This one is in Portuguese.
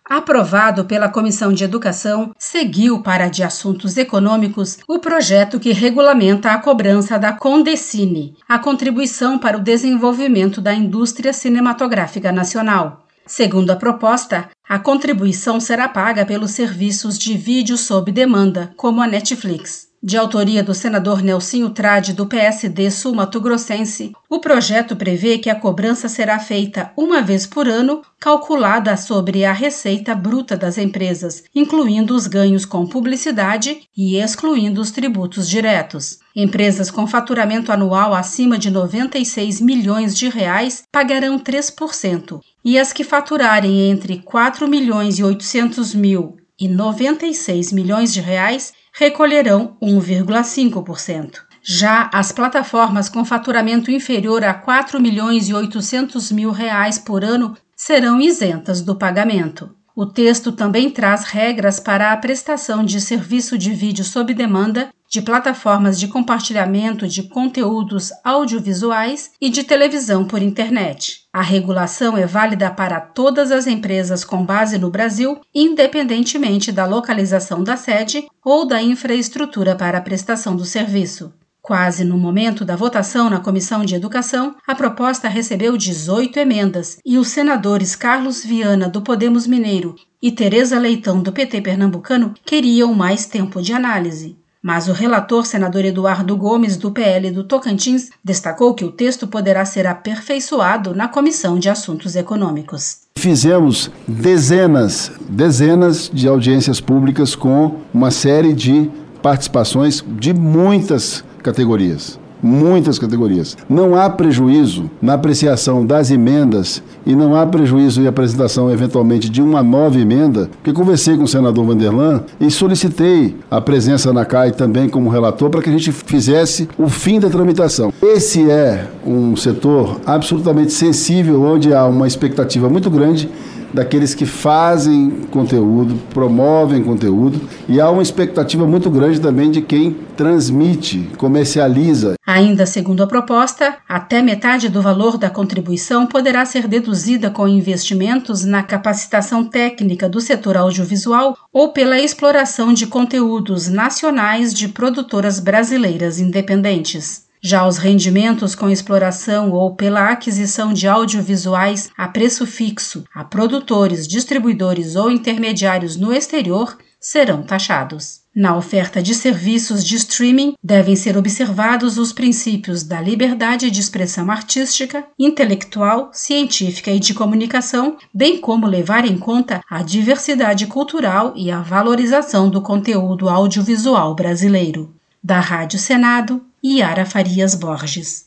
Aprovado pela Comissão de Educação, seguiu para a de Assuntos Econômicos o projeto que regulamenta a cobrança da Condecine, a contribuição para o desenvolvimento da indústria cinematográfica nacional. Segundo a proposta, a contribuição será paga pelos serviços de vídeo sob demanda, como a Netflix. De autoria do senador Nelsinho Trade, do PSD sul-mato-grossense, o projeto prevê que a cobrança será feita uma vez por ano, calculada sobre a receita bruta das empresas, incluindo os ganhos com publicidade e excluindo os tributos diretos. Empresas com faturamento anual acima de R$ 96 milhões pagarão 3%, e as que faturarem entre R$ 4.800.000 e R$ 96 milhões recolherão 1,5%. Já as plataformas com faturamento inferior a R$ 4.800.000 por ano serão isentas do pagamento. O texto também traz regras para a prestação de serviço de vídeo sob demanda, de plataformas de compartilhamento de conteúdos audiovisuais e de televisão por internet. A regulação é válida para todas as empresas com base no Brasil, independentemente da localização da sede ou da infraestrutura para a prestação do serviço. Quase no momento da votação na Comissão de Educação, a proposta recebeu 18 emendas e os senadores Carlos Viana, do Podemos Mineiro, e Tereza Leitão, do PT pernambucano, queriam mais tempo de análise. Mas o relator, senador Eduardo Gomes, do PL do Tocantins, destacou que o texto poderá ser aperfeiçoado na Comissão de Assuntos Econômicos. Fizemos dezenas de audiências públicas com uma série de participações de muitas categorias. Não há prejuízo na apreciação das emendas e não há prejuízo em apresentação, eventualmente, de uma nova emenda, porque conversei com o senador Vanderlan e solicitei a presença na CAI também como relator para que a gente fizesse o fim da tramitação. Esse é um setor absolutamente sensível, onde há uma expectativa muito grande daqueles que fazem conteúdo, promovem conteúdo, e há uma expectativa muito grande também de quem transmite, comercializa. Ainda segundo a proposta, até metade do valor da contribuição poderá ser deduzida com investimentos na capacitação técnica do setor audiovisual ou pela exploração de conteúdos nacionais de produtoras brasileiras independentes. Já os rendimentos com exploração ou pela aquisição de audiovisuais a preço fixo a produtores, distribuidores ou intermediários no exterior serão taxados. Na oferta de serviços de streaming, devem ser observados os princípios da liberdade de expressão artística, intelectual, científica e de comunicação, bem como levar em conta a diversidade cultural e a valorização do conteúdo audiovisual brasileiro. Da Rádio Senado, Yara Farias Borges.